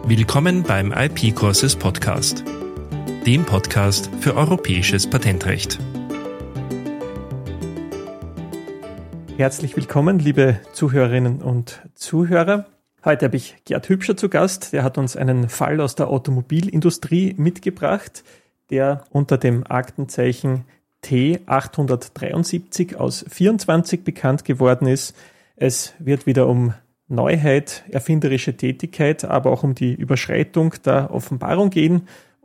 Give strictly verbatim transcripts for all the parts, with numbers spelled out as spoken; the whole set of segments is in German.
Willkommen beim I P Courses Podcast, dem Podcast für europäisches Patentrecht. Herzlich willkommen, liebe Zuhörerinnen und Zuhörer. Heute habe ich Gerd Hübscher zu Gast. Der hat uns einen Fall aus der Automobilindustrie mitgebracht, der unter dem Aktenzeichen T achthundertdreiundsiebzig aus vierundzwanzig bekannt geworden ist. Es wird wieder um Neuheit, erfinderische Tätigkeit, aber auch um die Überschreitung der Offenbarung gehen.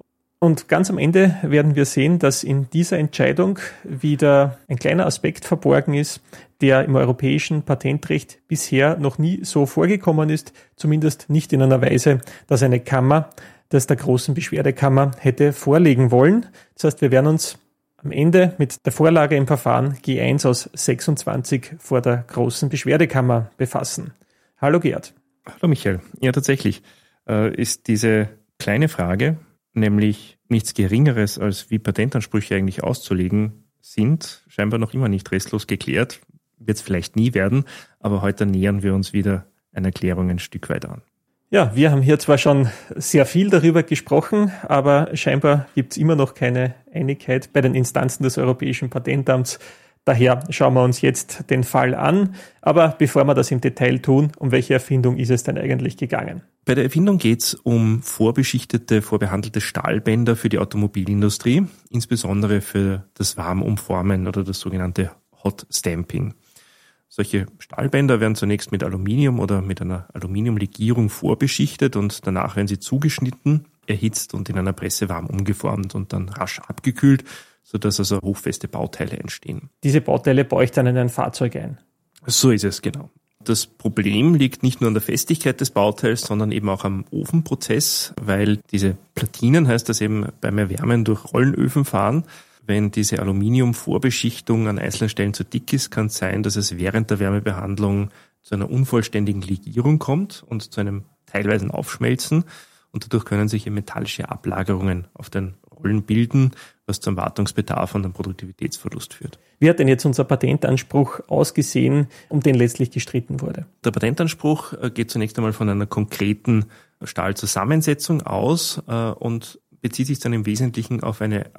Und ganz am Ende werden wir sehen, dass in dieser Entscheidung wieder ein kleiner Aspekt verborgen ist, der im europäischen Patentrecht bisher noch nie so vorgekommen ist, zumindest nicht in einer Weise, dass eine Kammer das der großen Beschwerdekammer hätte vorlegen wollen. Das heißt, wir werden uns am Ende mit der Vorlage im Verfahren G eins aus sechsundzwanzig vor der großen Beschwerdekammer befassen. Hallo Gerd. Hallo Michael. Ja, tatsächlich äh, ist diese kleine Frage, nämlich nichts Geringeres als wie Patentansprüche eigentlich auszulegen sind, scheinbar noch immer nicht restlos geklärt. Wird es vielleicht nie werden, aber heute nähern wir uns wieder einer Klärung ein Stück weit an. Ja, wir haben hier zwar schon sehr viel darüber gesprochen, aber scheinbar gibt es immer noch keine Einigkeit bei den Instanzen des Europäischen Patentamts. Daher schauen wir uns jetzt den Fall an. Aber bevor wir das im Detail tun, um welche Erfindung ist es denn eigentlich gegangen? Bei der Erfindung geht es um vorbeschichtete, vorbehandelte Stahlbänder für die Automobilindustrie, insbesondere für das Warmumformen oder das sogenannte Hot Stamping. Solche Stahlbänder werden zunächst mit Aluminium oder mit einer Aluminiumlegierung vorbeschichtet und danach werden sie zugeschnitten, erhitzt und in einer Presse warm umgeformt und dann rasch abgekühlt, sodass also hochfeste Bauteile entstehen. Diese Bauteile baue ich dann in ein Fahrzeug ein? So ist es, genau. Das Problem liegt nicht nur an der Festigkeit des Bauteils, sondern eben auch am Ofenprozess, weil diese Platinen, heißt das eben beim Erwärmen durch Rollenöfen fahren. Wenn diese Aluminiumvorbeschichtung an einzelnen Stellen zu dick ist, kann es sein, dass es während der Wärmebehandlung zu einer unvollständigen Legierung kommt und zu einem teilweisen Aufschmelzen. Und dadurch können sich eben metallische Ablagerungen auf den Rollen bilden, was zum Wartungsbedarf und einem Produktivitätsverlust führt. Wie hat denn jetzt unser Patentanspruch ausgesehen, um den letztlich gestritten wurde? Der Patentanspruch geht zunächst einmal von einer konkreten Stahlzusammensetzung aus und bezieht sich dann im Wesentlichen auf eine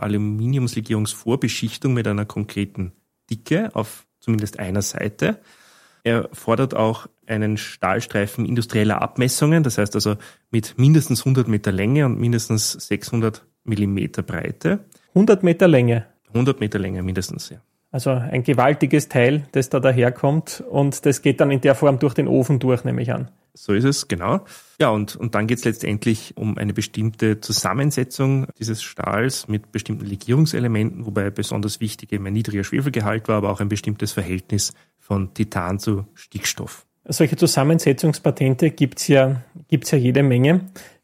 Aluminiumslegierungsvorbeschichtung mit einer konkreten Dicke auf zumindest einer Seite. Er fordert auch einen Stahlstreifen industrieller Abmessungen, das heißt also mit mindestens hundert Meter Länge und mindestens sechshundert Millimeter Breite. hundert Meter Länge? hundert Meter Länge mindestens, ja. Also ein gewaltiges Teil, das da daherkommt und das geht dann in der Form durch den Ofen durch, nehme ich an. So ist es, genau. Ja, und, und dann geht es letztendlich um eine bestimmte Zusammensetzung dieses Stahls mit bestimmten Legierungselementen, wobei besonders wichtig eben ein niedriger Schwefelgehalt war, aber auch ein bestimmtes Verhältnis von Titan zu Stickstoff. Solche Zusammensetzungspatente gibt's ja, gibt's ja jede Menge.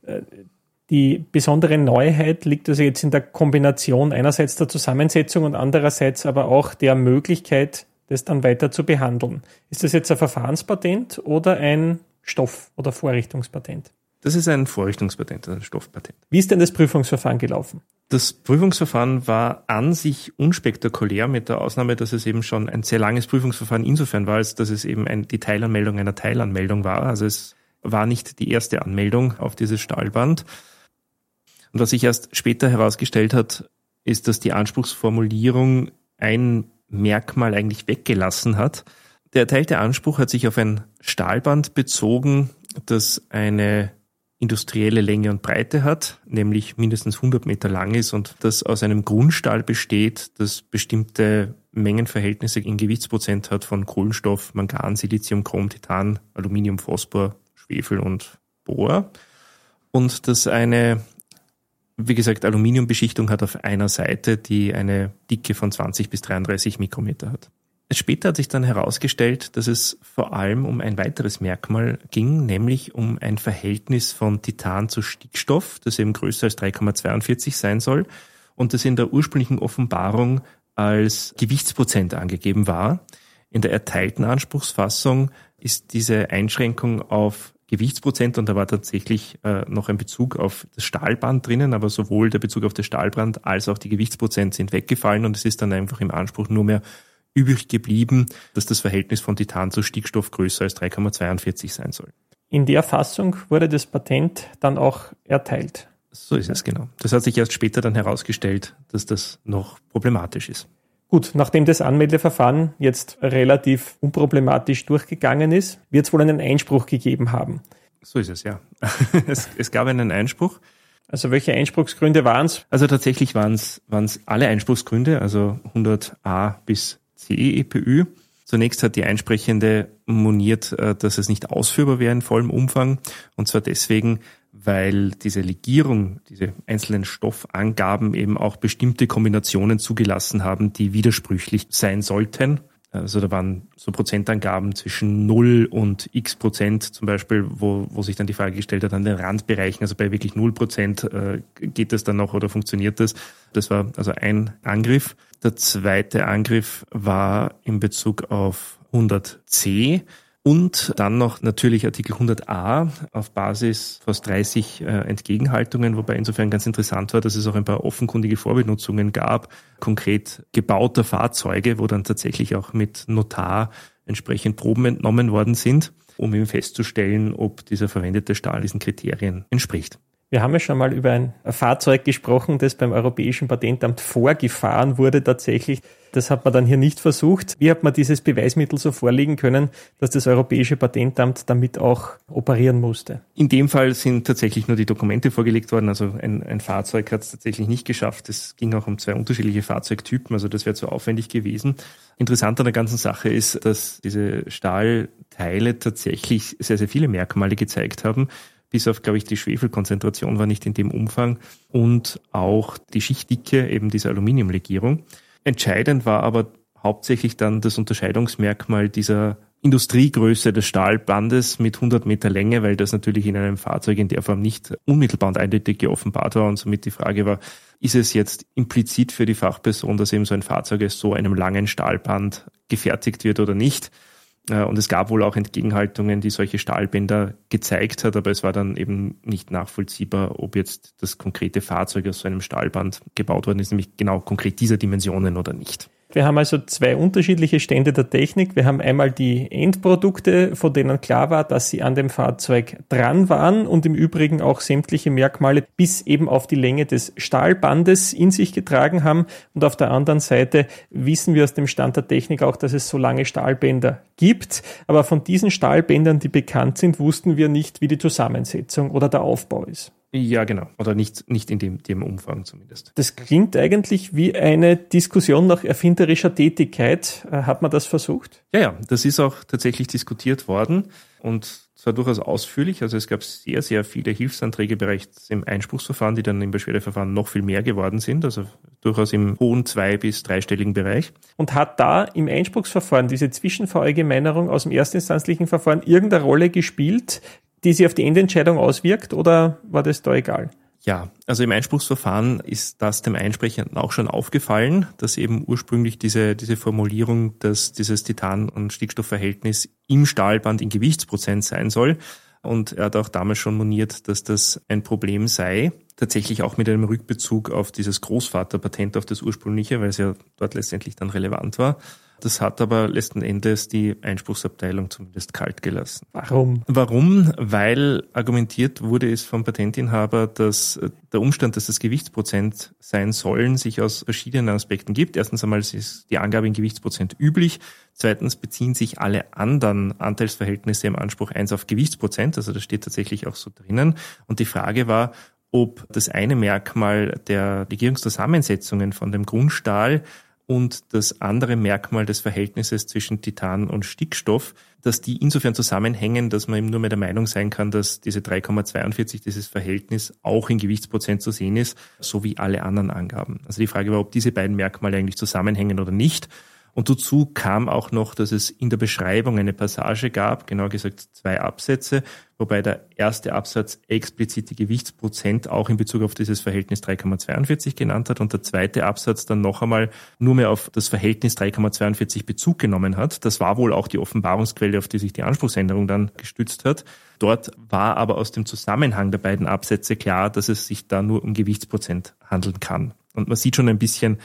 Die besondere Neuheit liegt also jetzt in der Kombination einerseits der Zusammensetzung und andererseits aber auch der Möglichkeit, das dann weiter zu behandeln. Ist das jetzt ein Verfahrenspatent oder ein Stoff- oder Vorrichtungspatent? Das ist ein Vorrichtungspatent, ein Stoffpatent. Wie ist denn das Prüfungsverfahren gelaufen? Das Prüfungsverfahren war an sich unspektakulär, mit der Ausnahme, dass es eben schon ein sehr langes Prüfungsverfahren insofern war, als dass es eben ein, die Teilanmeldung einer Teilanmeldung war. Also es war nicht die erste Anmeldung auf dieses Stahlband. Und was sich erst später herausgestellt hat, ist, dass die Anspruchsformulierung ein Merkmal eigentlich weggelassen hat. Der erteilte Anspruch hat sich auf ein Stahlband bezogen, das eine industrielle Länge und Breite hat, nämlich mindestens hundert Meter lang ist und das aus einem Grundstahl besteht, das bestimmte Mengenverhältnisse in Gewichtsprozent hat von Kohlenstoff, Mangan, Silizium, Chrom, Titan, Aluminium, Phosphor, Schwefel und Bohr. Und das eine, wie gesagt, Aluminiumbeschichtung hat auf einer Seite, die eine Dicke von zwanzig bis dreiunddreißig Mikrometer hat. Später hat sich dann herausgestellt, dass es vor allem um ein weiteres Merkmal ging, nämlich um ein Verhältnis von Titan zu Stickstoff, das eben größer als drei Komma zweiundvierzig sein soll und das in der ursprünglichen Offenbarung als Gewichtsprozent angegeben war. In der erteilten Anspruchsfassung ist diese Einschränkung auf Gewichtsprozent und da war tatsächlich äh, noch ein Bezug auf das Stahlband drinnen, aber sowohl der Bezug auf das Stahlband als auch die Gewichtsprozent sind weggefallen und es ist dann einfach im Anspruch nur mehr übrig geblieben, dass das Verhältnis von Titan zu Stickstoff größer als drei Komma zweiundvierzig sein soll. in der Fassung wurde das Patent dann auch erteilt. So ist es, genau. Das hat sich erst später dann herausgestellt, dass das noch problematisch ist. Gut, nachdem das Anmeldeverfahren jetzt relativ unproblematisch durchgegangen ist, wird es wohl einen Einspruch gegeben haben. So ist es, ja. es, es gab einen Einspruch. Also welche Einspruchsgründe waren es? Also tatsächlich waren es waren es alle Einspruchsgründe, also hundert a bis C E E P Ü. Zunächst hat die Einsprechende moniert, dass es nicht ausführbar wäre in vollem Umfang. Und zwar deswegen, weil diese Legierung, diese einzelnen Stoffangaben eben auch bestimmte Kombinationen zugelassen haben, die widersprüchlich sein sollten. Also da waren so Prozentangaben zwischen null und x Prozent zum Beispiel, wo, wo sich dann die Frage gestellt hat an den Randbereichen, also bei wirklich null Prozent äh, geht das dann noch oder funktioniert das? Das war also ein Angriff. Der zweite Angriff war in Bezug auf hundert c. Und dann noch natürlich Artikel hundert a auf Basis fast dreißig äh, Entgegenhaltungen, wobei insofern ganz interessant war, dass es auch ein paar offenkundige Vorbenutzungen gab, konkret gebauter Fahrzeuge, wo dann tatsächlich auch mit Notar entsprechend Proben entnommen worden sind, um eben festzustellen, ob dieser verwendete Stahl diesen Kriterien entspricht. Wir haben ja schon mal über ein Fahrzeug gesprochen, das beim Europäischen Patentamt vorgefahren wurde tatsächlich. Das hat man dann hier nicht versucht. Wie hat man dieses Beweismittel so vorlegen können, dass das Europäische Patentamt damit auch operieren musste? In dem Fall sind tatsächlich nur die Dokumente vorgelegt worden. Also ein, ein Fahrzeug hat es tatsächlich nicht geschafft. Es ging auch um zwei unterschiedliche Fahrzeugtypen, also das wäre zu aufwendig gewesen. Interessant an der ganzen Sache ist, dass diese Stahlteile tatsächlich sehr, sehr viele Merkmale gezeigt haben. Bis auf, glaube ich, die Schwefelkonzentration war nicht in dem Umfang und auch die Schichtdicke eben dieser Aluminiumlegierung. Entscheidend war aber hauptsächlich dann das Unterscheidungsmerkmal dieser Industriegröße des Stahlbandes mit hundert Meter Länge, weil das natürlich in einem Fahrzeug in der Form nicht unmittelbar und eindeutig geoffenbart war und somit die Frage war, ist es jetzt implizit für die Fachperson, dass eben so ein Fahrzeug aus so einem langen Stahlband gefertigt wird oder nicht? Und es gab wohl auch Entgegenhaltungen, die solche Stahlbänder gezeigt hat, aber es war dann eben nicht nachvollziehbar, ob jetzt das konkrete Fahrzeug aus so einem Stahlband gebaut worden ist, nämlich genau konkret dieser Dimensionen oder nicht. Wir haben also zwei unterschiedliche Stände der Technik. Wir haben einmal die Endprodukte, von denen klar war, dass sie an dem Fahrzeug dran waren und im Übrigen auch sämtliche Merkmale bis eben auf die Länge des Stahlbandes in sich getragen haben. Und auf der anderen Seite wissen wir aus dem Stand der Technik auch, dass es so lange Stahlbänder gibt. Aber von diesen Stahlbändern, die bekannt sind, wussten wir nicht, wie die Zusammensetzung oder der Aufbau ist. Ja, genau. Oder nicht, nicht in dem, dem Umfang zumindest. Das klingt eigentlich wie eine Diskussion nach erfinderischer Tätigkeit. Hat man das versucht? Ja, ja. Das ist auch tatsächlich diskutiert worden und zwar durchaus ausführlich. Also es gab sehr, sehr viele Hilfsanträge bereits im Einspruchsverfahren, die dann im Beschwerdeverfahren noch viel mehr geworden sind. Also durchaus im hohen zwei- bis dreistelligen Bereich. Und hat da im Einspruchsverfahren diese Zwischenverallgemeinerung aus dem erstinstanzlichen Verfahren irgendeine Rolle gespielt, die sich auf die Endentscheidung auswirkt, oder war das da egal? Ja, also im Einspruchsverfahren ist das dem Einsprechenden auch schon aufgefallen, dass eben ursprünglich diese, diese Formulierung, dass dieses Titan- und Stickstoffverhältnis im Stahlband in Gewichtsprozent sein soll. Und er hat auch damals schon moniert, dass das ein Problem sei, tatsächlich auch mit einem Rückbezug auf dieses Großvaterpatent, auf das ursprüngliche, weil es ja dort letztendlich dann relevant war. Das hat aber letzten Endes die Einspruchsabteilung zumindest kalt gelassen. Warum? Warum? Weil argumentiert wurde es vom Patentinhaber, dass der Umstand, dass das Gewichtsprozent sein sollen, sich aus verschiedenen Aspekten gibt. Erstens einmal ist die Angabe in Gewichtsprozent üblich. Zweitens beziehen sich alle anderen Anteilsverhältnisse im Anspruch eins auf Gewichtsprozent. Also das steht tatsächlich auch so drinnen. Und die Frage war, ob das eine Merkmal der Legierungszusammensetzungen von dem Grundstahl und das andere Merkmal des Verhältnisses zwischen Titan und Stickstoff, dass die insofern zusammenhängen, dass man eben nur mehr der Meinung sein kann, dass diese drei Komma zweiundvierzig, dieses Verhältnis, auch in Gewichtsprozent zu sehen ist, so wie alle anderen Angaben. Also die Frage war, ob diese beiden Merkmale eigentlich zusammenhängen oder nicht. Und dazu kam auch noch, dass es in der Beschreibung eine Passage gab, genauer gesagt zwei Absätze, wobei der erste Absatz explizit die Gewichtsprozent auch in Bezug auf dieses Verhältnis drei Komma zweiundvierzig genannt hat und der zweite Absatz dann noch einmal nur mehr auf das Verhältnis drei Komma zweiundvierzig Bezug genommen hat. Das war wohl auch die Offenbarungsquelle, auf die sich die Anspruchsänderung dann gestützt hat. Dort war aber aus dem Zusammenhang der beiden Absätze klar, dass es sich da nur um Gewichtsprozent handeln kann. Und man sieht schon ein bisschen,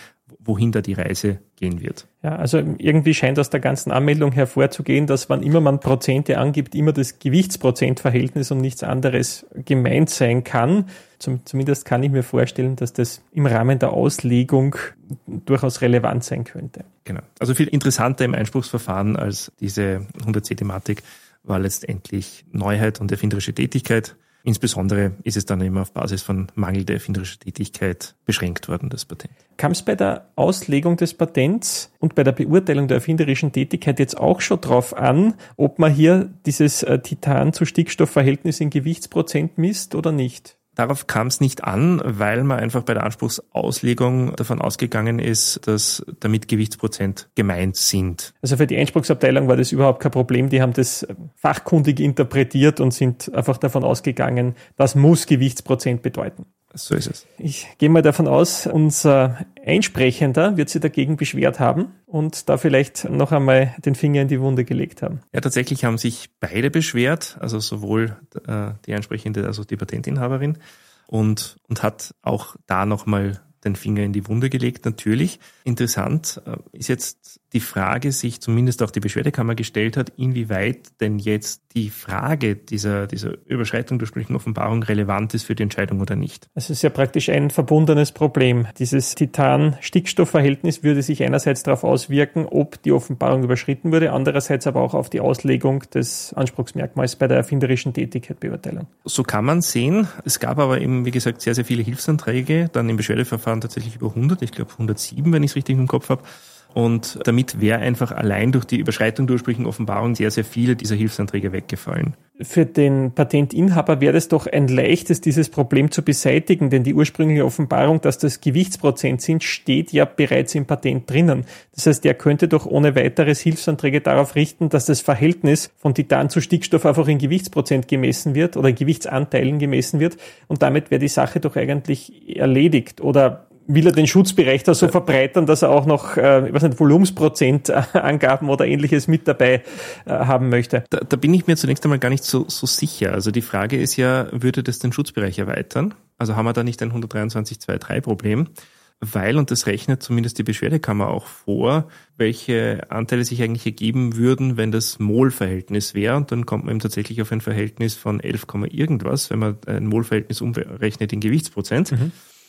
wohin da die Reise gehen wird. Ja, also irgendwie scheint aus der ganzen Anmeldung hervorzugehen, dass wann immer man Prozente angibt, immer das Gewichtsprozentverhältnis und nichts anderes gemeint sein kann. Zum, zumindest kann ich mir vorstellen, dass das im Rahmen der Auslegung durchaus relevant sein könnte. Genau. Also viel interessanter im Einspruchsverfahren als diese hundert C-Thematik war letztendlich Neuheit und erfinderische Tätigkeit. Insbesondere ist es dann immer auf Basis von mangelnder erfinderischer Tätigkeit beschränkt worden, das Patent. Kam es bei der Auslegung des Patents und bei der Beurteilung der erfinderischen Tätigkeit jetzt auch schon drauf an, ob man hier dieses äh, Titan-zu-Stickstoff-Verhältnis in Gewichtsprozent misst oder nicht? Darauf kam es nicht an, weil man einfach bei der Anspruchsauslegung davon ausgegangen ist, dass damit Gewichtsprozent gemeint sind. Also für die Einspruchsabteilung war das überhaupt kein Problem. Die haben das fachkundig interpretiert und sind einfach davon ausgegangen, das muss Gewichtsprozent bedeuten. So ist es. Ich gehe mal davon aus, unser Einsprechender wird sich dagegen beschwert haben und da vielleicht noch einmal den Finger in die Wunde gelegt haben. Ja, tatsächlich haben sich beide beschwert, also sowohl äh, die Einsprechende als auch die Patentinhaberin und, und hat auch da nochmal den Finger in die Wunde gelegt, natürlich. Interessant äh, ist jetzt die Frage, sich zumindest auch die Beschwerdekammer gestellt hat, inwieweit denn jetzt die Frage dieser, dieser Überschreitung der ursprünglichen Offenbarung relevant ist für die Entscheidung oder nicht. Es ist ja praktisch ein verbundenes Problem. Dieses Titan-Stickstoff-Verhältnis würde sich einerseits darauf auswirken, ob die Offenbarung überschritten wurde, andererseits aber auch auf die Auslegung des Anspruchsmerkmals bei der erfinderischen Tätigkeitsbeurteilung. So kann man sehen. Es gab aber eben, wie gesagt, sehr, sehr viele Hilfsanträge, dann im Beschwerdeverfahren tatsächlich über hundert, ich glaube hundertsieben, wenn ich es richtig im Kopf habe. Und damit wäre einfach allein durch die Überschreitung der ursprünglichen Offenbarung sehr, sehr viele dieser Hilfsanträge weggefallen. Für den Patentinhaber wäre es doch ein leichtes, dieses Problem zu beseitigen, denn die ursprüngliche Offenbarung, dass das Gewichtsprozent sind, steht ja bereits im Patent drinnen. Das heißt, er könnte doch ohne weiteres Hilfsanträge darauf richten, dass das Verhältnis von Titan zu Stickstoff einfach in Gewichtsprozent gemessen wird oder in Gewichtsanteilen gemessen wird und damit wäre die Sache doch eigentlich erledigt. Oder will er den Schutzbereich da so verbreitern, dass er auch noch, äh, ich weiß nicht, Volumensprozentangaben oder ähnliches mit dabei äh, haben möchte? Da, da bin ich mir zunächst einmal gar nicht so, so sicher. Also die Frage ist ja, würde das den Schutzbereich erweitern? Also haben wir da nicht ein hundertdreiundzwanzig Punkt zwei Punkt drei Problem? Weil, und das rechnet zumindest die Beschwerdekammer auch vor, welche Anteile sich eigentlich ergeben würden, wenn das Mol-Verhältnis wäre. Und dann kommt man eben tatsächlich auf ein Verhältnis von elf, irgendwas, wenn man ein Mol-Verhältnis umrechnet in Gewichtsprozent. Mhm.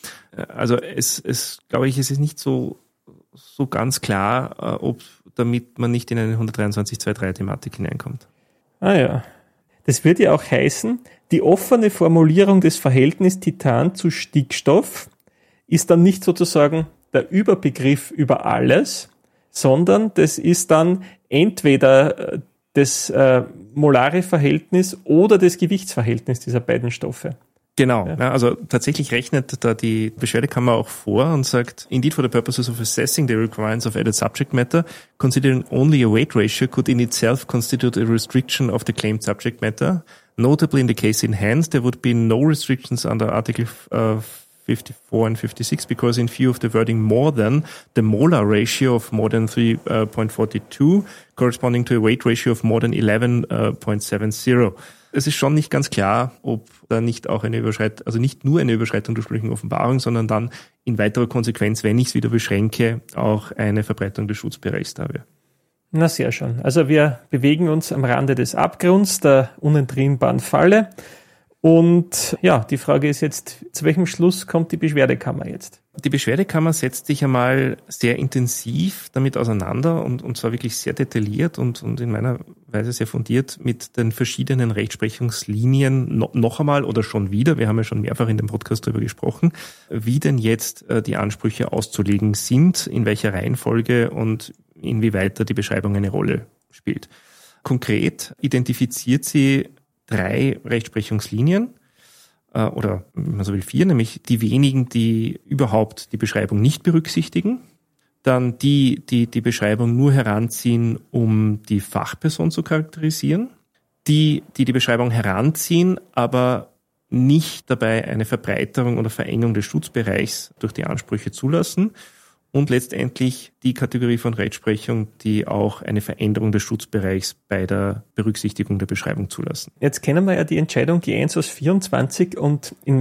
Also es, es, glaube ich, es ist nicht so, so ganz klar, ob damit man nicht in eine hundertdreiundzwanzig Punkt zwei Punkt drei Thematik hineinkommt. Ah ja. Das würde ja auch heißen, die offene Formulierung des Verhältnisses Titan zu Stickstoff ist dann nicht sozusagen der Überbegriff über alles, sondern das ist dann entweder das äh, molare Verhältnis oder das Gewichtsverhältnis dieser beiden Stoffe. Genau, ja. Ja, also tatsächlich rechnet da die Beschwerdekammer auch vor und sagt, indeed for the purposes of assessing the requirements of added subject matter, considering only a weight ratio could in itself constitute a restriction of the claimed subject matter. Notably in the case in hand, there would be no restrictions under Article uh, fifty-four and fifty-six because in view of the wording more than, the molar ratio of more than three point four two corresponding to a weight ratio of more than eleven point seven zero. Es ist schon nicht ganz klar, ob da nicht auch eine Überschreitung, also nicht nur eine Überschreitung der ursprünglichen Offenbarung, sondern dann in weiterer Konsequenz, wenn ich es wieder beschränke, auch eine Verbreitung des Schutzbereichs da wäre. Na sehr schön. Also wir bewegen uns am Rande des Abgrunds, der unentrinnbaren Falle. Und ja, die Frage ist jetzt, zu welchem Schluss kommt die Beschwerdekammer jetzt? Die Beschwerdekammer setzt sich einmal sehr intensiv damit auseinander und, und zwar wirklich sehr detailliert und, und in meiner Weise sehr fundiert mit den verschiedenen Rechtsprechungslinien no, noch einmal oder schon wieder, wir haben ja schon mehrfach in dem Podcast darüber gesprochen, wie denn jetzt äh, die Ansprüche auszulegen sind, in welcher Reihenfolge und inwieweit da die Beschreibung eine Rolle spielt. Konkret identifiziert sie drei Rechtsprechungslinien, oder wenn man so will vier, nämlich die wenigen, die überhaupt die Beschreibung nicht berücksichtigen, dann die, die die Beschreibung nur heranziehen, um die Fachperson zu charakterisieren, die, die die Beschreibung heranziehen, aber nicht dabei eine Verbreiterung oder Verengung des Schutzbereichs durch die Ansprüche zulassen und letztendlich die Kategorie von Rechtsprechung, die auch eine Veränderung des Schutzbereichs bei der Berücksichtigung der Beschreibung zulassen. Jetzt kennen wir ja die Entscheidung G eins aus vierundzwanzig und in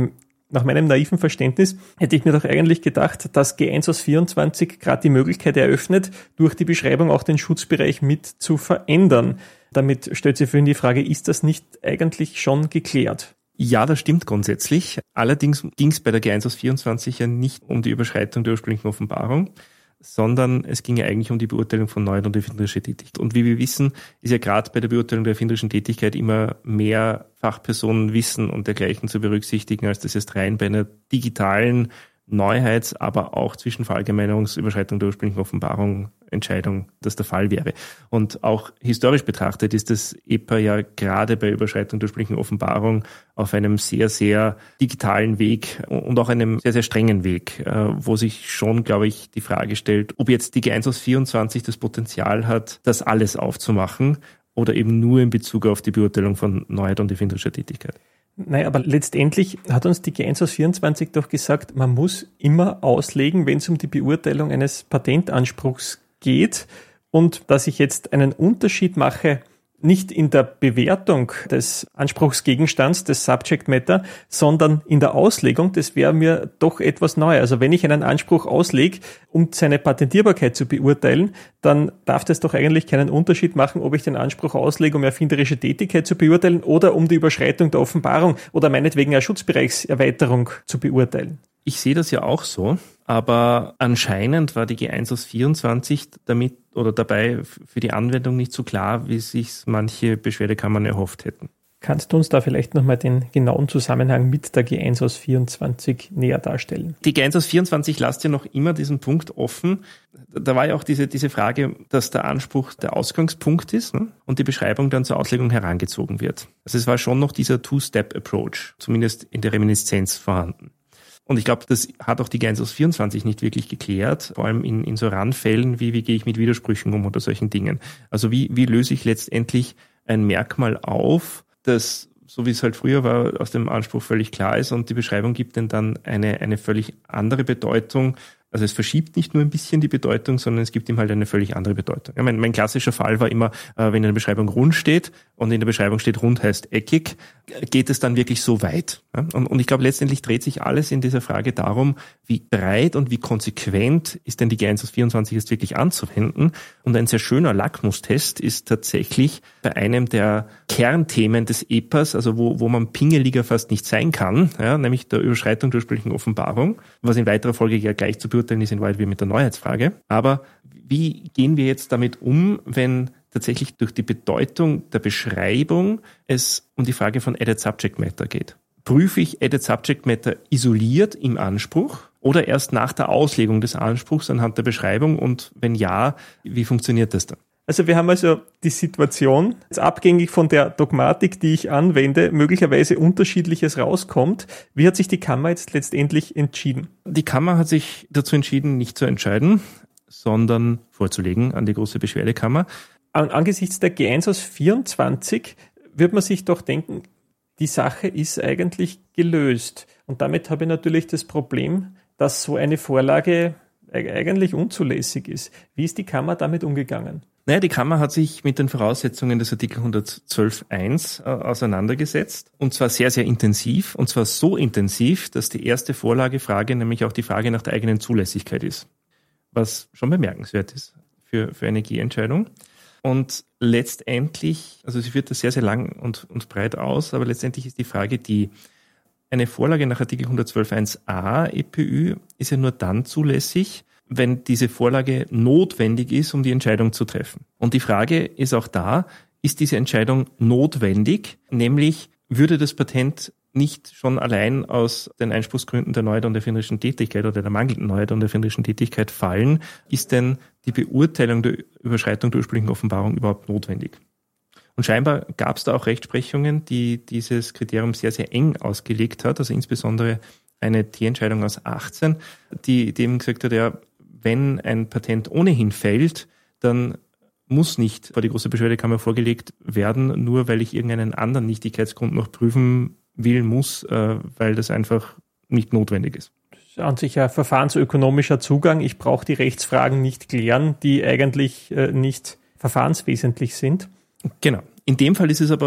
Nach meinem naiven Verständnis hätte ich mir doch eigentlich gedacht, dass G eins aus vierundzwanzig gerade die Möglichkeit eröffnet, durch die Beschreibung auch den Schutzbereich mit zu verändern. Damit stellt sich für ihn die Frage, ist das nicht eigentlich schon geklärt? Ja, das stimmt grundsätzlich. Allerdings ging es bei der G eins aus vierundzwanzig ja nicht um die Überschreitung der ursprünglichen Offenbarung, sondern es ging ja eigentlich um die Beurteilung von Neuheit und erfinderischer Tätigkeit. Und wie wir wissen, ist ja gerade bei der Beurteilung der erfinderischen Tätigkeit immer mehr Fachpersonenwissen und dergleichen zu berücksichtigen, als das jetzt rein bei einer digitalen Neuheits-, aber auch Zwischenverallgemeinerungsüberschreitung der ursprünglichen Offenbarung Entscheidung, dass der Fall wäre. Und auch historisch betrachtet ist das E P A ja gerade bei Überschreitung der ursprünglichen Offenbarung auf einem sehr, sehr digitalen Weg und auch einem sehr, sehr strengen Weg, wo sich schon, glaube ich, die Frage stellt, ob jetzt die G eins aus vierundzwanzig das Potenzial hat, das alles aufzumachen oder eben nur in Bezug auf die Beurteilung von Neuheit und erfinderischer Tätigkeit. Naja, aber letztendlich hat uns die G eins aus vierundzwanzig doch gesagt, man muss immer auslegen, wenn es um die Beurteilung eines Patentanspruchs geht, und dass ich jetzt einen Unterschied mache, nicht in der Bewertung des Anspruchsgegenstands, des Subject Matter, sondern in der Auslegung, das wäre mir doch etwas neu. Also wenn ich einen Anspruch auslege, um seine Patentierbarkeit zu beurteilen, dann darf das doch eigentlich keinen Unterschied machen, ob ich den Anspruch auslege, um erfinderische Tätigkeit zu beurteilen oder um die Überschreitung der Offenbarung oder meinetwegen eine Schutzbereichserweiterung zu beurteilen. Ich sehe das ja auch so, aber anscheinend war die G eins aus vierundzwanzig damit oder dabei für die Anwendung nicht so klar, wie sich manche Beschwerdekammern erhofft hätten. Kannst du uns da vielleicht nochmal den genauen Zusammenhang mit der G eins aus vierundzwanzig näher darstellen? Die G eins aus vierundzwanzig lässt ja noch immer diesen Punkt offen. Da war ja auch diese, diese Frage, dass der Anspruch der Ausgangspunkt ist, ne, und die Beschreibung dann zur Auslegung herangezogen wird. Also es war schon noch dieser Two-Step-Approach, zumindest in der Reminiszenz vorhanden. Und ich glaube, das hat auch die G eins aus vierundzwanzig nicht wirklich geklärt, vor allem in, in so Randfällen wie, wie gehe ich mit Widersprüchen um oder solchen Dingen. Also wie, wie löse ich letztendlich ein Merkmal auf, das, so wie es halt früher war, aus dem Anspruch völlig klar ist, und die Beschreibung gibt denn dann eine, eine völlig andere Bedeutung. Also es verschiebt nicht nur ein bisschen die Bedeutung, sondern es gibt ihm halt eine völlig andere Bedeutung. Ja, mein, mein klassischer Fall war immer, äh, wenn in der Beschreibung rund steht und in der Beschreibung steht rund heißt eckig, geht es dann wirklich so weit? Ja? Und, und ich glaube, letztendlich dreht sich alles in dieser Frage darum, wie breit und wie konsequent ist denn die G eins aus vierundzwanzig jetzt wirklich anzuwenden? Und ein sehr schöner Lackmustest ist tatsächlich bei einem der Kernthemen des E P As, also wo, wo man pingeliger fast nicht sein kann, ja, nämlich der Überschreitung der ursprünglichen Offenbarung, was in weiterer Folge ja gleich zu beurteilen ist in Wahrheit wie mit der Neuheitsfrage. Aber wie gehen wir jetzt damit um, wenn tatsächlich durch die Bedeutung der Beschreibung es um die Frage von Added Subject Matter geht? Prüfe ich Added Subject Matter isoliert im Anspruch oder erst nach der Auslegung des Anspruchs anhand der Beschreibung, und wenn ja, wie funktioniert das dann? Also wir haben also die Situation, jetzt abhängig von der Dogmatik, die ich anwende, möglicherweise Unterschiedliches rauskommt. Wie hat sich die Kammer jetzt letztendlich entschieden? Die Kammer hat sich dazu entschieden, nicht zu entscheiden, sondern vorzulegen an die große Beschwerdekammer. An, angesichts der G eins aus vierundzwanzig wird man sich doch denken, die Sache ist eigentlich gelöst. Und damit habe ich natürlich das Problem, dass so eine Vorlage eigentlich unzulässig ist. Wie ist die Kammer damit umgegangen? Naja, die Kammer hat sich mit den Voraussetzungen des Artikel hundertzwölf Absatz eins äh, auseinandergesetzt, und zwar sehr, sehr intensiv, und zwar so intensiv, dass die erste Vorlagefrage nämlich auch die Frage nach der eigenen Zulässigkeit ist, was schon bemerkenswert ist für, für eine G-Entscheidung. Und letztendlich, also sie führt das sehr, sehr lang und, und breit aus, aber letztendlich ist die Frage die, eine Vorlage nach Artikel hundertzwölf Absatz eins a E P Ü ist ja nur dann zulässig, wenn diese Vorlage notwendig ist, um die Entscheidung zu treffen. Und die Frage ist auch da, ist diese Entscheidung notwendig? Nämlich, würde das Patent nicht schon allein aus den Einspruchsgründen der Neuheit und erfinderischen Tätigkeit oder der mangelnden Neuheit und erfinderischen Tätigkeit fallen? Ist denn die Beurteilung der Überschreitung der ursprünglichen Offenbarung überhaupt notwendig? Und scheinbar gab es da auch Rechtsprechungen, die dieses Kriterium sehr, sehr eng ausgelegt hat, also insbesondere eine T-Entscheidung aus achtzehn, die dem gesagt hat, ja, wenn ein Patent ohnehin fällt, dann muss nicht vor die große Beschwerdekammer vorgelegt werden, nur weil ich irgendeinen anderen Nichtigkeitsgrund noch prüfen will, muss, äh, weil das einfach nicht notwendig ist. Das ist an sich ein verfahrensökonomischer Zugang. Ich brauche die Rechtsfragen nicht klären, die eigentlich äh, nicht verfahrenswesentlich sind. Genau. In dem Fall ist es aber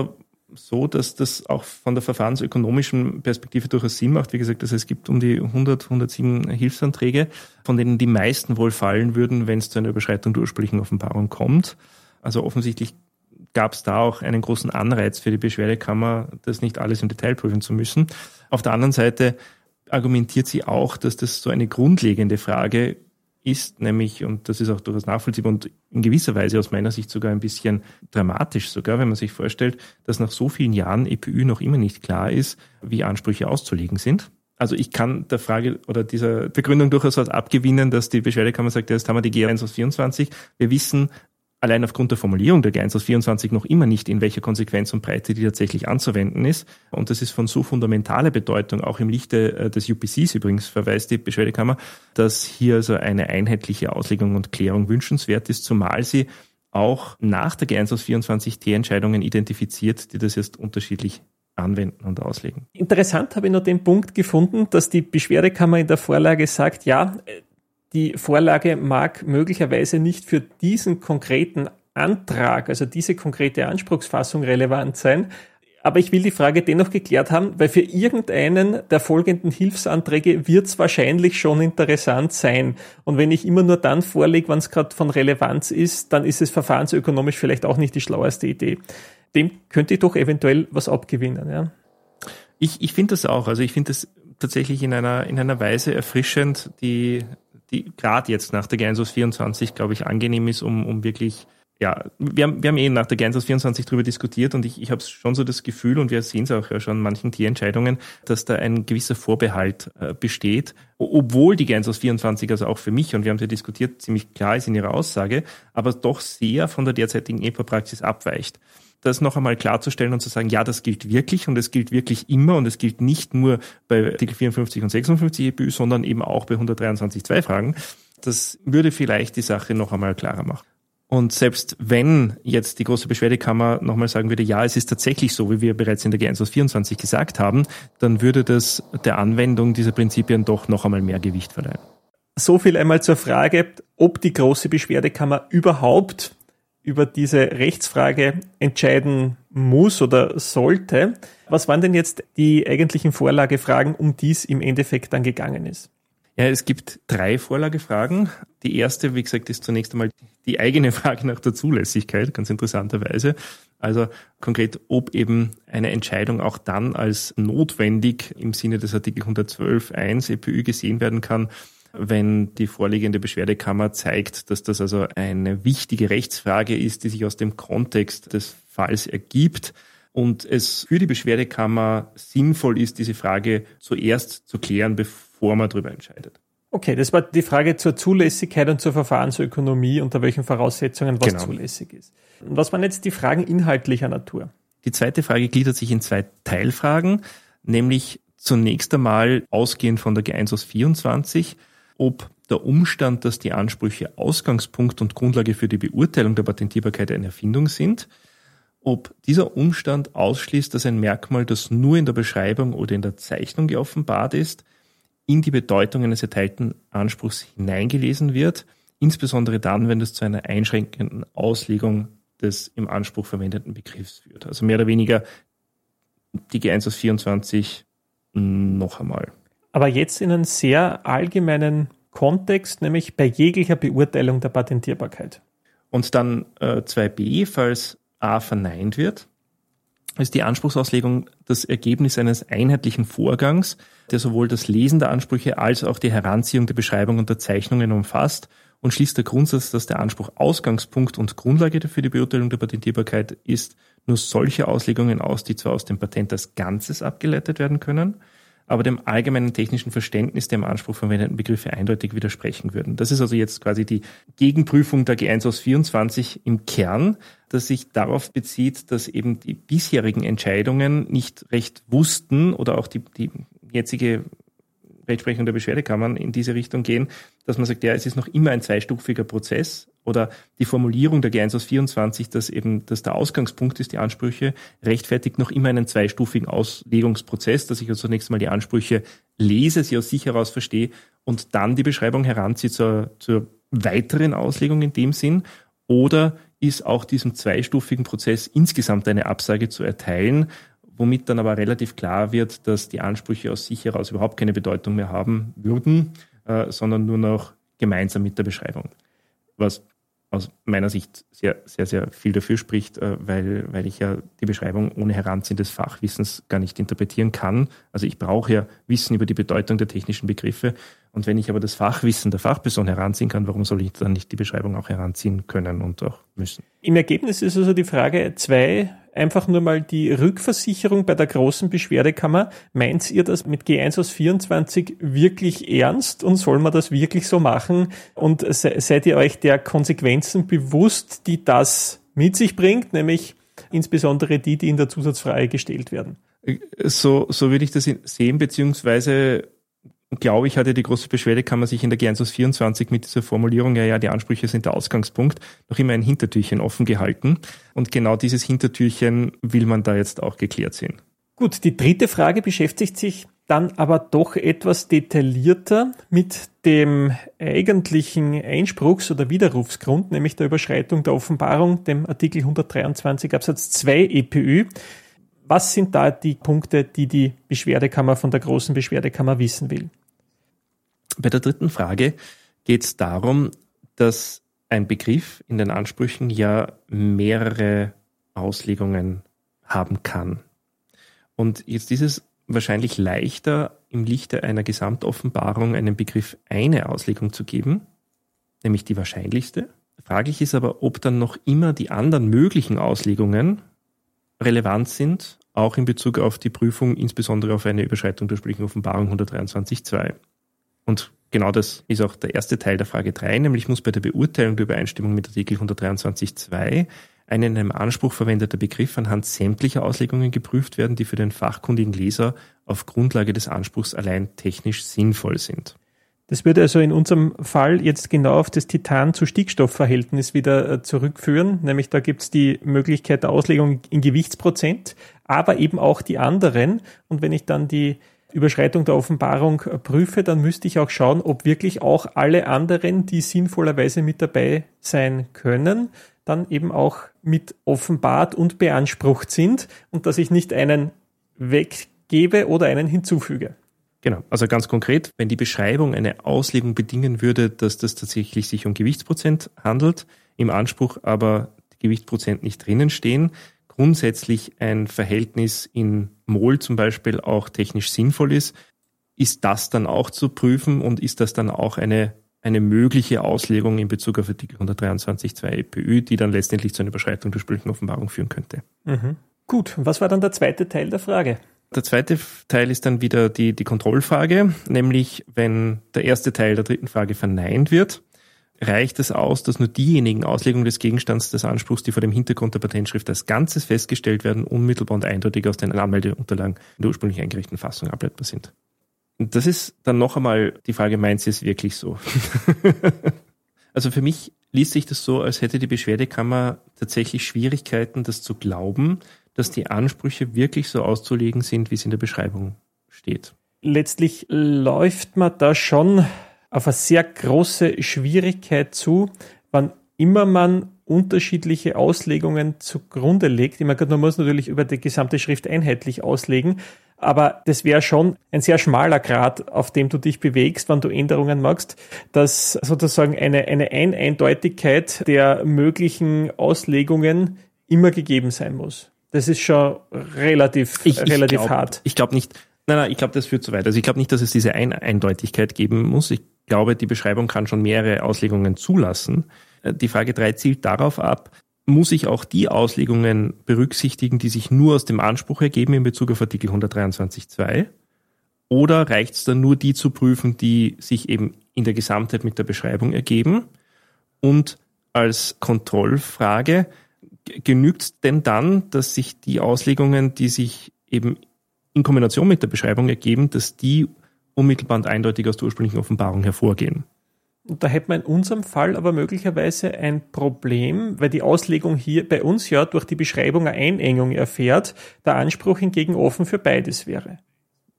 so, dass das auch von der verfahrensökonomischen Perspektive durchaus Sinn macht. Wie gesagt, also es gibt um die hundert, hundertsieben Hilfsanträge, von denen die meisten wohl fallen würden, wenn es zu einer Überschreitung der ursprünglichen Offenbarung kommt. Also offensichtlich gab es da auch einen großen Anreiz für die Beschwerdekammer, das nicht alles im Detail prüfen zu müssen. Auf der anderen Seite argumentiert sie auch, dass das so eine grundlegende Frage ist, nämlich, und das ist auch durchaus nachvollziehbar und in gewisser Weise aus meiner Sicht sogar ein bisschen dramatisch sogar, wenn man sich vorstellt, dass nach so vielen Jahren E P Ü noch immer nicht klar ist, wie Ansprüche auszulegen sind. Also ich kann der Frage oder dieser Begründung durchaus was abgewinnen, dass die Beschwerdekammer sagt, ja, jetzt haben wir die G eins aus vierundzwanzig. Wir wissen allein aufgrund der Formulierung der G eins aus vierundzwanzig noch immer nicht, in welcher Konsequenz und Breite die tatsächlich anzuwenden ist. Und das ist von so fundamentaler Bedeutung, auch im Lichte des U P Cs übrigens, verweist die Beschwerdekammer, dass hier also eine einheitliche Auslegung und Klärung wünschenswert ist, zumal sie auch nach der G eins aus vierundzwanzig T Entscheidungen identifiziert, die das jetzt unterschiedlich anwenden und auslegen. Interessant habe ich noch den Punkt gefunden, dass die Beschwerdekammer in der Vorlage sagt, ja, die Vorlage mag möglicherweise nicht für diesen konkreten Antrag, also diese konkrete Anspruchsfassung relevant sein, aber ich will die Frage dennoch geklärt haben, weil für irgendeinen der folgenden Hilfsanträge wird es wahrscheinlich schon interessant sein. Und wenn ich immer nur dann vorlege, wann es gerade von Relevanz ist, dann ist es verfahrensökonomisch vielleicht auch nicht die schlaueste Idee. Dem könnte ich doch eventuell was abgewinnen. Ja. Ich, ich finde das auch. Also ich finde das tatsächlich in einer, in einer Weise erfrischend, die die gerade jetzt nach der G eins aus vierundzwanzig, glaube ich, angenehm ist, um, um wirklich, ja, wir haben, wir haben eh nach der G eins aus vierundzwanzig drüber diskutiert und ich, ich habe schon so das Gefühl, und wir sehen es auch ja schon in manchen T-Entscheidungen, dass da ein gewisser Vorbehalt äh, besteht, obwohl die G eins aus vierundzwanzig, also auch für mich, und wir haben es ja diskutiert, ziemlich klar ist in ihrer Aussage, aber doch sehr von der derzeitigen E P A-Praxis abweicht. Das noch einmal klarzustellen und zu sagen, ja, das gilt wirklich und es gilt wirklich immer und es gilt nicht nur bei Artikel vierundfünfzig und sechsundfünfzig E P Ü, sondern eben auch bei hundertdreiundzwanzig Punkt zwei Fragen. Das würde vielleicht die Sache noch einmal klarer machen. Und selbst wenn jetzt die große Beschwerdekammer nochmal sagen würde, ja, es ist tatsächlich so, wie wir bereits in der G eins aus vierundzwanzig gesagt haben, dann würde das der Anwendung dieser Prinzipien doch noch einmal mehr Gewicht verleihen. So viel einmal zur Frage, ob die große Beschwerdekammer überhaupt über diese Rechtsfrage entscheiden muss oder sollte. Was waren denn jetzt die eigentlichen Vorlagefragen, um die es im Endeffekt dann gegangen ist? Ja, es gibt drei Vorlagefragen. Die erste, wie gesagt, ist zunächst einmal die eigene Frage nach der Zulässigkeit, ganz interessanterweise. Also konkret, ob eben eine Entscheidung auch dann als notwendig im Sinne des Artikel hundertzwölf Punkt eins E P Ü gesehen werden kann, wenn die vorliegende Beschwerdekammer zeigt, dass das also eine wichtige Rechtsfrage ist, die sich aus dem Kontext des Falls ergibt und es für die Beschwerdekammer sinnvoll ist, diese Frage zuerst zu klären, bevor man darüber entscheidet. Okay, das war die Frage zur Zulässigkeit und zur Verfahrensökonomie, unter welchen Voraussetzungen was genau zulässig ist. Und was waren jetzt die Fragen inhaltlicher Natur? Die zweite Frage gliedert sich in zwei Teilfragen, nämlich zunächst einmal ausgehend von der G eins aus vierundzwanzig, ob der Umstand, dass die Ansprüche Ausgangspunkt und Grundlage für die Beurteilung der Patentierbarkeit eine Erfindung sind, ob dieser Umstand ausschließt, dass ein Merkmal, das nur in der Beschreibung oder in der Zeichnung geoffenbart ist, in die Bedeutung eines erteilten Anspruchs hineingelesen wird, insbesondere dann, wenn es zu einer einschränkenden Auslegung des im Anspruch verwendeten Begriffs führt. Also mehr oder weniger die G eins aus vierundzwanzig noch einmal. Aber jetzt in einem sehr allgemeinen Kontext, nämlich bei jeglicher Beurteilung der Patentierbarkeit. Und dann äh, zwei b, falls a verneint wird, ist die Anspruchsauslegung das Ergebnis eines einheitlichen Vorgangs, der sowohl das Lesen der Ansprüche als auch die Heranziehung der Beschreibung und der Zeichnungen umfasst und schließt der Grundsatz, dass der Anspruch Ausgangspunkt und Grundlage für die Beurteilung der Patentierbarkeit ist, nur solche Auslegungen aus, die zwar aus dem Patent als Ganzes abgeleitet werden können, aber dem allgemeinen technischen Verständnis der im Anspruch verwendeten Begriffe eindeutig widersprechen würden. Das ist also jetzt quasi die Gegenprüfung der G eins aus vierundzwanzig im Kern, dass sich darauf bezieht, dass eben die bisherigen Entscheidungen nicht recht wussten oder auch die, die jetzige Rechtsprechung der Beschwerdekammern in diese Richtung gehen, dass man sagt, ja, es ist noch immer ein zweistufiger Prozess oder die Formulierung der G eins aus vierundzwanzig, dass eben das der Ausgangspunkt ist, die Ansprüche, rechtfertigt noch immer einen zweistufigen Auslegungsprozess, dass ich also zunächst mal die Ansprüche lese, sie aus sich heraus verstehe und dann die Beschreibung heranziehe zur, zur weiteren Auslegung in dem Sinn. Oder ist auch diesem zweistufigen Prozess insgesamt eine Absage zu erteilen, womit dann aber relativ klar wird, dass die Ansprüche aus sich heraus überhaupt keine Bedeutung mehr haben würden, äh, sondern nur noch gemeinsam mit der Beschreibung. Was aus meiner Sicht sehr, sehr, sehr viel dafür spricht, äh, weil, weil ich ja die Beschreibung ohne Heranziehen des Fachwissens gar nicht interpretieren kann. Also ich brauche ja Wissen über die Bedeutung der technischen Begriffe. Und wenn ich aber das Fachwissen der Fachperson heranziehen kann, warum soll ich dann nicht die Beschreibung auch heranziehen können und auch müssen? Im Ergebnis ist also die Frage zwei, einfach nur mal die Rückversicherung bei der großen Beschwerdekammer. Meint ihr das mit G eins aus vierundzwanzig wirklich ernst und soll man das wirklich so machen? Und se- seid ihr euch der Konsequenzen bewusst, die das mit sich bringt, nämlich insbesondere die, die in der Zusatzfrage gestellt werden? So, so würde ich das sehen, beziehungsweise glaube ich, hatte die große Beschwerdekammer sich in der G eins aus vierundzwanzig mit dieser Formulierung, ja, ja, die Ansprüche sind der Ausgangspunkt, noch immer ein Hintertürchen offen gehalten. Und genau dieses Hintertürchen will man da jetzt auch geklärt sehen. Gut, die dritte Frage beschäftigt sich dann aber doch etwas detaillierter mit dem eigentlichen Einspruchs- oder Widerrufsgrund, nämlich der Überschreitung der Offenbarung, dem Artikel hundertdreiundzwanzig Absatz zwei E P Ü. Was sind da die Punkte, die die Beschwerdekammer von der großen Beschwerdekammer wissen will? Bei der dritten Frage geht es darum, dass ein Begriff in den Ansprüchen ja mehrere Auslegungen haben kann. Und jetzt ist es wahrscheinlich leichter, im Lichte einer Gesamtoffenbarung einem Begriff eine Auslegung zu geben, nämlich die wahrscheinlichste. Fraglich ist aber, ob dann noch immer die anderen möglichen Auslegungen relevant sind, auch in Bezug auf die Prüfung, insbesondere auf eine Überschreitung der ursprünglichen Offenbarung hundertdreiundzwanzig Absatz zwei. Und genau das ist auch der erste Teil der Frage drei, nämlich muss bei der Beurteilung der Übereinstimmung mit Artikel hundertdreiundzwanzig Absatz zwei ein in einem Anspruch verwendeter Begriff anhand sämtlicher Auslegungen geprüft werden, die für den fachkundigen Leser auf Grundlage des Anspruchs allein technisch sinnvoll sind. Das würde also in unserem Fall jetzt genau auf das Titan-zu-Stickstoff-Verhältnis wieder zurückführen, nämlich da gibt es die Möglichkeit der Auslegung in Gewichtsprozent, aber eben auch die anderen. Und wenn ich dann die Überschreitung der Offenbarung prüfe, dann müsste ich auch schauen, ob wirklich auch alle anderen, die sinnvollerweise mit dabei sein können, dann eben auch mit offenbart und beansprucht sind und dass ich nicht einen weggebe oder einen hinzufüge. Genau, also ganz konkret, wenn die Beschreibung eine Auslegung bedingen würde, dass das tatsächlich sich um Gewichtsprozent handelt, im Anspruch aber die Gewichtsprozent nicht drinnen stehen, grundsätzlich ein Verhältnis in Mol zum Beispiel auch technisch sinnvoll ist, ist das dann auch zu prüfen und ist das dann auch eine, eine mögliche Auslegung in Bezug auf Artikel hundertdreiundzwanzig Absatz zwei E P Ü, die dann letztendlich zu einer Überschreitung der ursprünglichen Offenbarung führen könnte. Mhm. Gut, was war dann der zweite Teil der Frage? Der zweite Teil ist dann wieder die, die Kontrollfrage, nämlich wenn der erste Teil der dritten Frage verneint wird, reicht es aus, dass nur diejenigen Auslegungen des Gegenstands des Anspruchs, die vor dem Hintergrund der Patentschrift als Ganzes festgestellt werden, unmittelbar und eindeutig aus den Anmeldeunterlagen in der ursprünglich eingerichteten Fassung ableitbar sind. Und das ist dann noch einmal die Frage, meint sie es wirklich so? Also für mich liest sich das so, als hätte die Beschwerdekammer tatsächlich Schwierigkeiten, das zu glauben, dass die Ansprüche wirklich so auszulegen sind, wie es in der Beschreibung steht. Letztlich läuft man da schon auf eine sehr große Schwierigkeit zu, wann immer man unterschiedliche Auslegungen zugrunde legt. Ich meine, man muss natürlich über die gesamte Schrift einheitlich auslegen, aber das wäre schon ein sehr schmaler Grat, auf dem du dich bewegst, wenn du Änderungen machst, dass sozusagen eine, eine Eindeutigkeit der möglichen Auslegungen immer gegeben sein muss. Das ist schon relativ, ich, ich relativ glaub, hart. Ich glaube nicht, nein, nein, ich glaube, das führt zu weit. Also ich glaube nicht, dass es diese Ein- Eindeutigkeit geben muss. Ich glaube, die Beschreibung kann schon mehrere Auslegungen zulassen. Die Frage drei zielt darauf ab, muss ich auch die Auslegungen berücksichtigen, die sich nur aus dem Anspruch ergeben in Bezug auf Artikel hundertdreiundzwanzig Absatz zwei? Oder reicht es dann nur, die zu prüfen, die sich eben in der Gesamtheit mit der Beschreibung ergeben? Und als Kontrollfrage, genügt es denn dann, dass sich die Auslegungen, die sich eben in Kombination mit der Beschreibung ergeben, dass die unmittelbar und eindeutig aus der ursprünglichen Offenbarung hervorgehen? Und da hätte man in unserem Fall aber möglicherweise ein Problem, weil die Auslegung hier bei uns ja durch die Beschreibung eine Einengung erfährt, der Anspruch hingegen offen für beides wäre.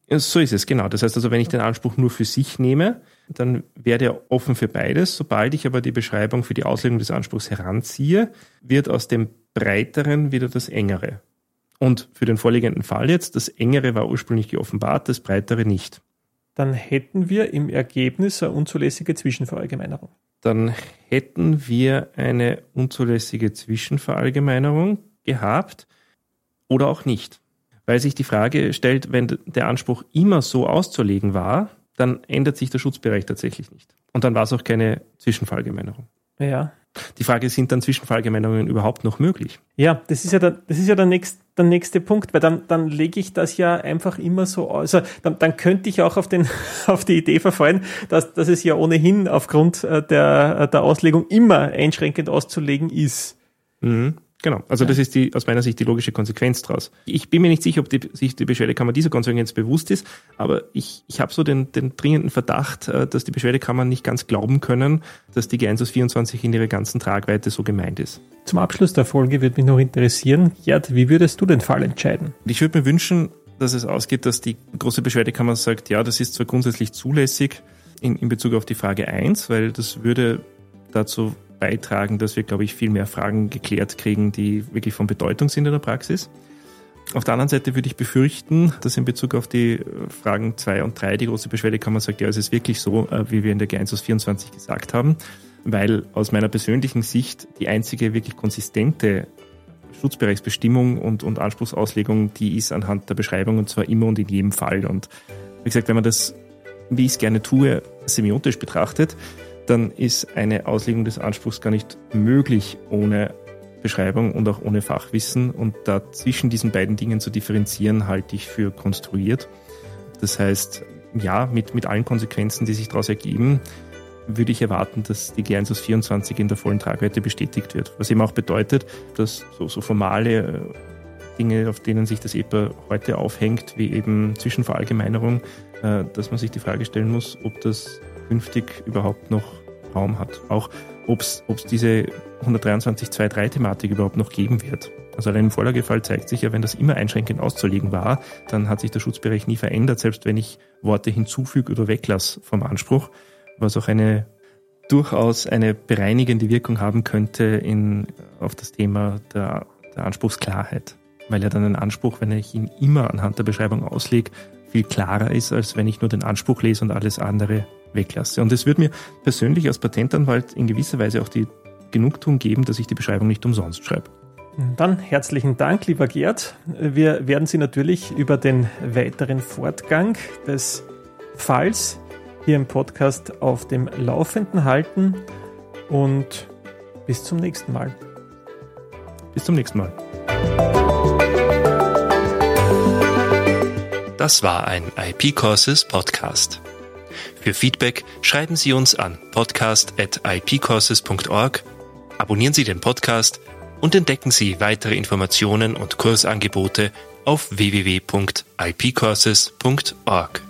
So ist es, genau. Das heißt also, wenn ich den Anspruch nur für sich nehme, dann wäre der offen für beides. Sobald ich aber die Beschreibung für die Auslegung des Anspruchs heranziehe, wird aus dem Breiteren wieder das Engere. Und für den vorliegenden Fall jetzt, das Engere war ursprünglich geoffenbart, das Breitere nicht. Dann hätten wir im Ergebnis eine unzulässige Zwischenverallgemeinerung. Dann hätten wir eine unzulässige Zwischenverallgemeinerung gehabt oder auch nicht. Weil sich die Frage stellt, wenn der Anspruch immer so auszulegen war, dann ändert sich der Schutzbereich tatsächlich nicht. Und dann war es auch keine Zwischenverallgemeinerung. Ja. Die Frage ist, sind dann Zwischenverallgemeinerungen überhaupt noch möglich? Ja, das ist ja der, das ist ja der, nächst, der nächste Punkt, weil dann, dann lege ich das ja einfach immer so aus. Also dann, dann könnte ich auch auf, den, auf die Idee verfallen, dass, dass es ja ohnehin aufgrund der, der Auslegung immer einschränkend auszulegen ist. Mhm. Genau, also ja. Das ist die aus meiner Sicht die logische Konsequenz daraus. Ich bin mir nicht sicher, ob die, sich die Beschwerdekammer dieser Konsequenz bewusst ist, aber ich, ich habe so den, den dringenden Verdacht, dass die Beschwerdekammern nicht ganz glauben können, dass die G eins aus vierundzwanzig in ihrer ganzen Tragweite so gemeint ist. Zum Abschluss der Folge würde mich noch interessieren, Gerd, wie würdest du den Fall entscheiden? Ich würde mir wünschen, dass es ausgeht, dass die große Beschwerdekammer sagt, ja, das ist zwar grundsätzlich zulässig in, in Bezug auf die Frage eins, weil das würde dazu beitragen, dass wir, glaube ich, viel mehr Fragen geklärt kriegen, die wirklich von Bedeutung sind in der Praxis. Auf der anderen Seite würde ich befürchten, dass in Bezug auf die Fragen zwei und drei die große Beschwerdekammer sagt, ja, es ist wirklich so, wie wir in der G eins aus vierundzwanzig gesagt haben, weil aus meiner persönlichen Sicht die einzige wirklich konsistente Schutzbereichsbestimmung und, und Anspruchsauslegung, die ist anhand der Beschreibung und zwar immer und in jedem Fall. Und wie gesagt, wenn man das, wie ich es gerne tue, semiotisch betrachtet, dann ist eine Auslegung des Anspruchs gar nicht möglich ohne Beschreibung und auch ohne Fachwissen. Und da zwischen diesen beiden Dingen zu differenzieren, halte ich für konstruiert. Das heißt, ja, mit, mit allen Konsequenzen, die sich daraus ergeben, würde ich erwarten, dass die G eins aus vierundzwanzig in der vollen Tragweite bestätigt wird. Was eben auch bedeutet, dass so, so formale Dinge, auf denen sich das E P A heute aufhängt, wie eben Zwischenverallgemeinerung, dass man sich die Frage stellen muss, ob das künftig überhaupt noch Raum hat. Auch ob es diese hundertdreiundzwanzig Punkt zwei Punkt drei Thematik überhaupt noch geben wird. Also allein im Vorlagefall zeigt sich ja, wenn das immer einschränkend auszulegen war, dann hat sich der Schutzbereich nie verändert, selbst wenn ich Worte hinzufüge oder weglasse vom Anspruch, was auch eine durchaus eine bereinigende Wirkung haben könnte in, auf das Thema der, der Anspruchsklarheit. Weil ja dann ein Anspruch, wenn ich ihn immer anhand der Beschreibung auslege, viel klarer ist, als wenn ich nur den Anspruch lese und alles andere weglasse. Und es wird mir persönlich als Patentanwalt in gewisser Weise auch die Genugtuung geben, dass ich die Beschreibung nicht umsonst schreibe. Dann herzlichen Dank, lieber Gerd. Wir werden Sie natürlich über den weiteren Fortgang des Falls hier im Podcast auf dem Laufenden halten und bis zum nächsten Mal. Bis zum nächsten Mal. Das war ein I P Courses Podcast. Für Feedback schreiben Sie uns an podcast at i p courses punkt org, abonnieren Sie den Podcast und entdecken Sie weitere Informationen und Kursangebote auf w w w punkt i p courses punkt org.